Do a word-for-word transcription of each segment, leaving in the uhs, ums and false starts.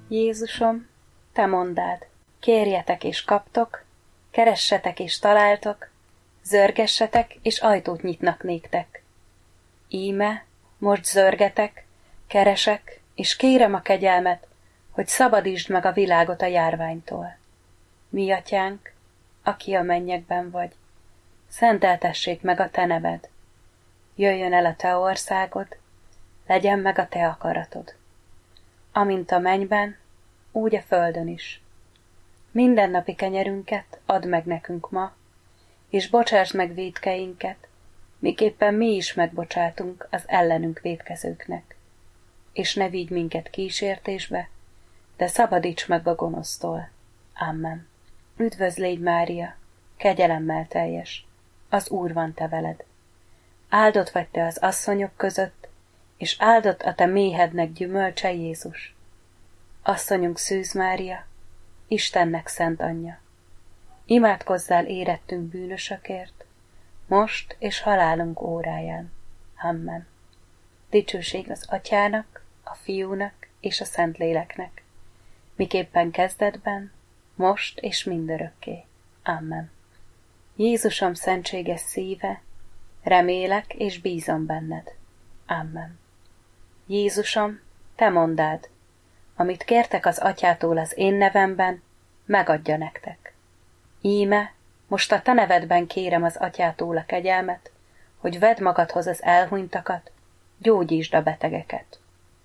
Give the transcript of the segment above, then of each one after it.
Jézusom, te mondád, kérjetek és kaptok, keressetek és találtok, zörgessetek és ajtót nyitnak néktek. Íme, most zörgetek, keresek, és kérem a kegyelmet, hogy szabadítsd meg a világot a járványtól. Mi atyánk, aki a mennyekben vagy, szenteltessék meg a te neved. Jöjjön el a te országod, legyen meg a te akaratod. Amint a mennyben, úgy a földön is. Mindennapi kenyerünket add meg nekünk ma, és bocsásd meg vétkeinket, miképpen mi is megbocsátunk az ellenünk vétkezőknek. És ne vigy minket kísértésbe, de szabadíts meg a gonosztól. Amen. Üdvözl légy, Mária, kegyelemmel teljes, az Úr van te veled. Áldott vagy te az asszonyok között, és áldott a te méhednek gyümölcse Jézus. Asszonyunk Szűz Mária, Istennek szent anyja, imádkozzál érettünk bűnösökért, most és halálunk óráján. Amen. Dicsőség az Atyának, a Fiúnak és a Szentléleknek, miképpen kezdetben, most és mindörökké. Amen. Jézusom szentséges szíve, remélek és bízom benned. Amen. Jézusom, te mondád, amit kértek az Atyától az én nevemben, megadja nektek. Íme, most a te nevedben kérem az Atyától a kegyelmet, hogy vedd magadhoz az elhunytakat, gyógyítsd a betegeket.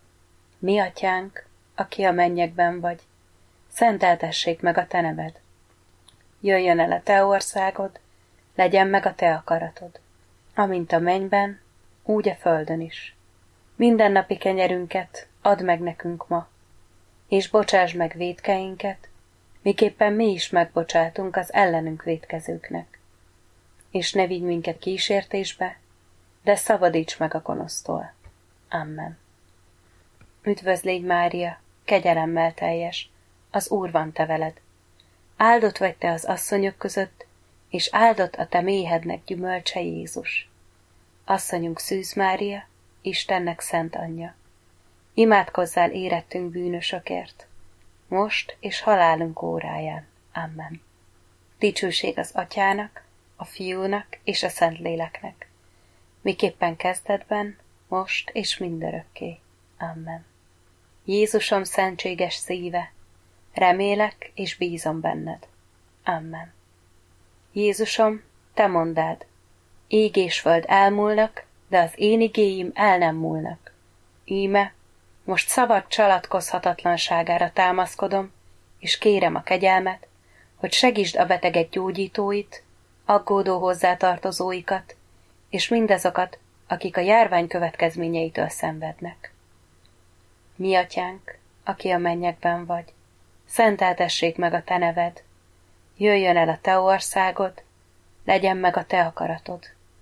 Mi atyánk, aki a mennyekben vagy, szenteltessék meg a te neved. Jöjjön el a te országod, legyen meg a te akaratod, amint a mennyben, úgy a földön is. Mindennapi kenyerünket add meg nekünk ma, és bocsásd meg vétkeinket, miképpen mi is megbocsátunk az ellenünk vétkezőknek. És ne vigy minket kísértésbe, de szabadíts meg a gonosztól. Amen. Üdvözl légy, Mária, kegyelemmel teljes, az Úr van te veled. Áldott vagy te az asszonyok között, és áldott a te méhednek gyümölcse Jézus. Asszonyunk Szűz Mária, Istennek szent anyja, imádkozzál érettünk bűnösökért, most és halálunk óráján. Amen. Dicsőség az Atyának, a Fiúnak és a Szentléleknek, miképpen kezdetben, most és mindörökké. Amen. Jézusom szentséges szíve, remélek és bízom benned. Amen. Jézusom, te mondád, ég és föld elmúlnak, de az én igéim el nem múlnak. Íme, most szabad csalatkozhatatlanságára támaszkodom, és kérem a kegyelmet, hogy segítsd a betegek gyógyítóit, aggódó hozzátartozóikat, és mindazokat, akik a járvány következményeitől szenvednek. Mi atyánk, aki a mennyekben vagy, szenteltessék meg a te neved, jöjjön el a te országod, legyen meg a te akaratod,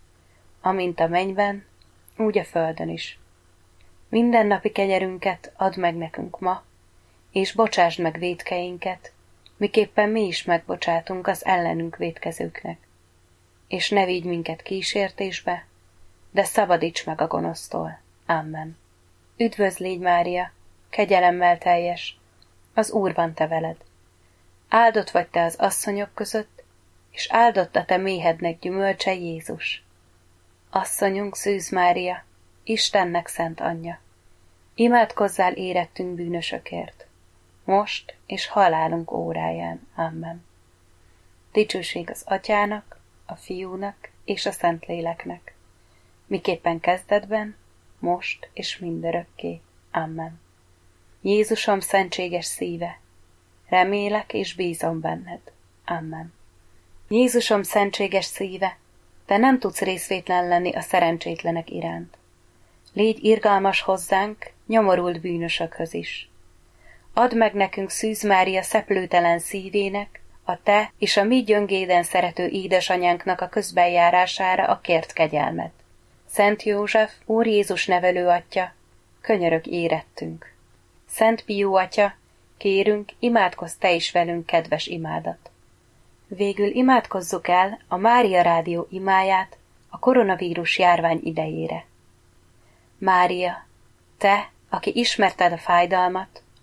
amint a mennyben, úgy a földön is. Mindennapi kenyerünket add meg nekünk ma, és bocsásd meg vétkeinket, miképpen mi is megbocsátunk az ellenünk vétkezőknek. És ne vigy minket kísértésbe, de szabadíts meg a gonosztól. Amen. Üdvözl légy, Mária, kegyelemmel teljes, az Úr van te veled. Áldott vagy te az asszonyok között, és áldott a te méhednek gyümölcse Jézus. Asszonyunk Szűz Mária, Istennek szent anyja, imádkozzál érettünk bűnösökért, most és halálunk óráján. Amen. Dicsőség az Atyának, a Fiúnak és a Szentléleknek, miképpen kezdetben, most és mindörökké. Amen. Jézusom szentséges szíve, remélek és bízom benned. Amen. Jézusom szentséges szíve, te nem tudsz részvétlen lenni a szerencsétlenek iránt. Légy irgalmas hozzánk, nyomorult bűnösökhöz is. Add meg nekünk Szűz Mária szeplőtelen szívének, a te és a mi gyöngéden szerető édesanyánknak a közbenjárására a kért kegyelmet. Szent József, Úr Jézus nevelő atya, könyörög érettünk. Szent Pió atya, kérünk, imádkozz te is velünk kedves imádat. Végül imádkozzuk el a Mária Rádió imáját a koronavírus járvány idejére. Mária, te, aki ismerted a fájdalmat,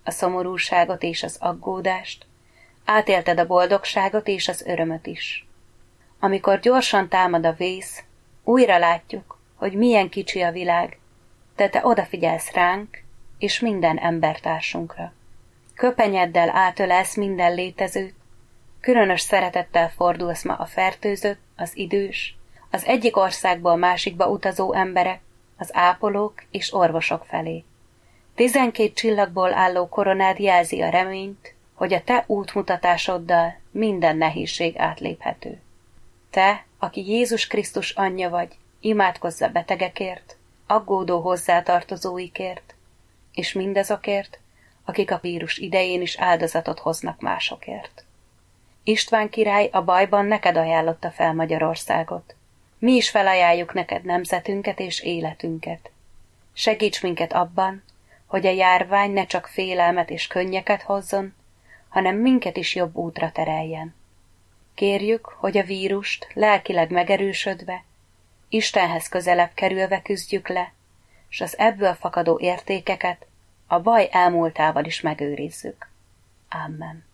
a szomorúságot és az aggódást, átélted a boldogságot és az örömöt is. Amikor gyorsan támad a vész, újra látjuk, hogy milyen kicsi a világ, de te odafigyelsz ránk és minden embertársunkra. Köpenyeddel átölelsz minden létezőt, különös szeretettel fordulsz ma a fertőzött, az idős, az egyik országból másikba utazó emberek, az ápolók és orvosok felé. Tizenkét csillagból álló koronád jelzi a reményt, hogy a te útmutatásoddal minden nehézség átléphető. Te, aki Jézus Krisztus anyja vagy, imádkozz a betegekért, aggódó hozzátartozóikért, és mindazokért, akik a vírus idején is áldozatot hoznak másokért. István király a bajban neked ajánlotta fel Magyarországot. Mi is felajánljuk neked nemzetünket és életünket. Segíts minket abban, hogy a járvány ne csak félelmet és könnyeket hozzon, hanem minket is jobb útra tereljen. Kérjük, hogy a vírust lelkileg megerősödve, Istenhez közelebb kerülve küzdjük le, s az ebből fakadó értékeket a baj elmúltával is megőrizzük. Amen.